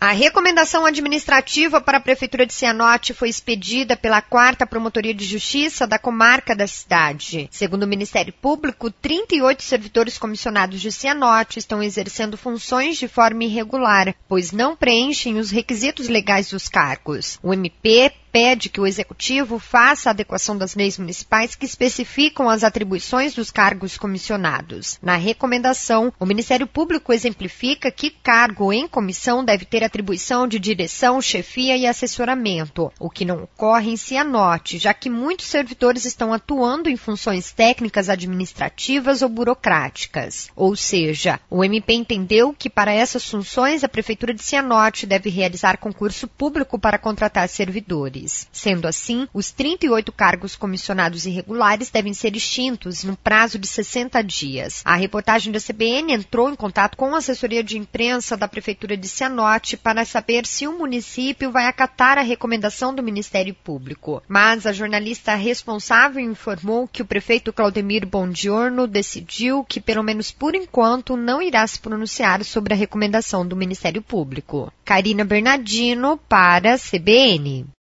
A recomendação administrativa para a Prefeitura de Cianorte foi expedida pela 4ª Promotoria de Justiça da comarca da cidade. Segundo o Ministério Público, 38 servidores comissionados de Cianorte estão exercendo funções de forma irregular, pois não preenchem os requisitos legais dos cargos. O MP pede que o Executivo faça a adequação das leis municipais que especificam as atribuições dos cargos comissionados. Na recomendação, o Ministério Público exemplifica que cargo em comissão deve ter atribuição de direção, chefia e assessoramento, o que não ocorre em Cianorte, já que muitos servidores estão atuando em funções técnicas, administrativas ou burocráticas. Ou seja, o MP entendeu que para essas funções a Prefeitura de Cianorte deve realizar concurso público para contratar servidores. Sendo assim, os 38 cargos comissionados irregulares devem ser extintos no prazo de 60 dias. A reportagem da CBN entrou em contato com a assessoria de imprensa da Prefeitura de Cianorte para saber se o município vai acatar a recomendação do Ministério Público. Mas a jornalista responsável informou que o prefeito Claudemir Bongiorno decidiu que, pelo menos por enquanto, não irá se pronunciar sobre a recomendação do Ministério Público. Karina Bernardino para a CBN.